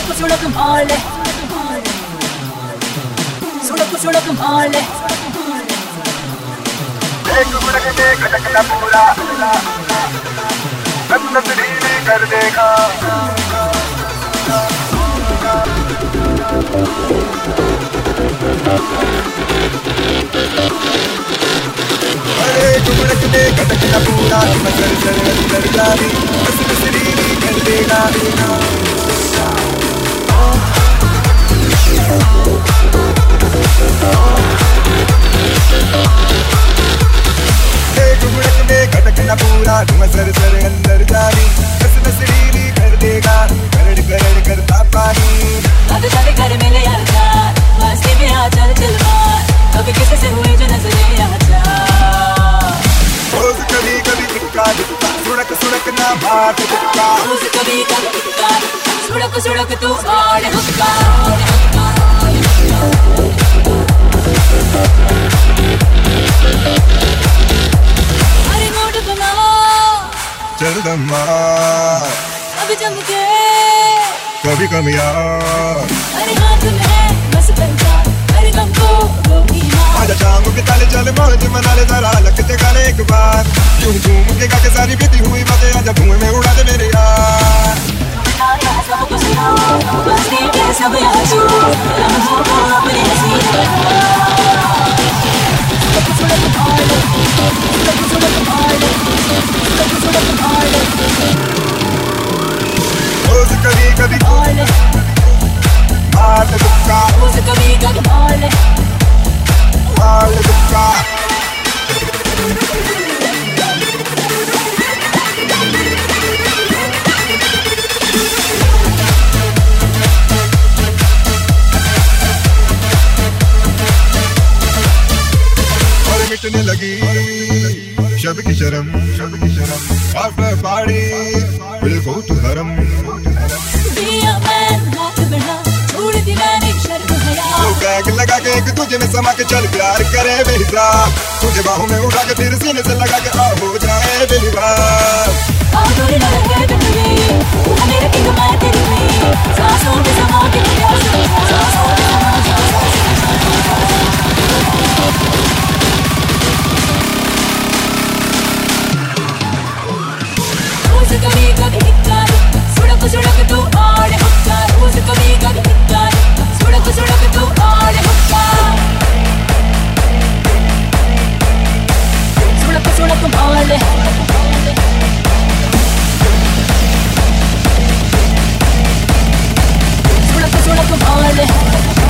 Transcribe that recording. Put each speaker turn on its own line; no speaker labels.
सुड़क माले सुड़क माले
एक उड़क के खटकना पूरा तस्वीर कर देगा। अरे उड़क के खटकना पूरा नजर कर जानी तस्वीर कर देगा। खटकना पूरा नजर सर अंदर जानी नसरीली कर देगा। करड़ करता पानी
अब चल कर मिले यार जान मस्ती में आ चल चल मार कभी किसी से हुई जो नजरे आ जा।
रोज कभी कभी टिक्का टिक्का सुड़क ना भाट टिक्का
रोज कभी कभी टिक्का सुड़क तू भाड़ हुक्का।
चल दम्मा
अभी जम के
कभी कमिया
अरे हाथ में बस पंचा अरे गम को
आजा शाम के ताले चल मौज मना ले जरा लग जगा ले एक बार यूं झूम के गा के सारी बीती हुई बातें आजा धुएं में उड़ा दे मेरे यार।
सब कुछ बस ये सब आज लम्हों को अपने
रोज कभी कभी मार दुक्का
रोज कभी कभी
मार दुक्का। और मिटने लगी शब की शर्म आफ्टर पार्टी बिल्कुल तू हरम
दिया मैन हाथ बढ़ा छोड़ दी मैंने शर्म हया
तो बैग लगा के एक तुझे में समा के चल प्यार करे बेहिसाब तुझे बाहों में उठा के तेरे सीने से लगा के आ हो जाए बेलिबार।
आधुरी न रहे बिटवी मेरे की मैं तेरी हुई सांसों में समा के प्यास सांसों में रोज कभी कभी टिक्का सुड़क तू आड़े हुक्का रोज कभी कभी टिक्का सुड़क तू आड़े हुक्का सुड़क माले सुड़क माले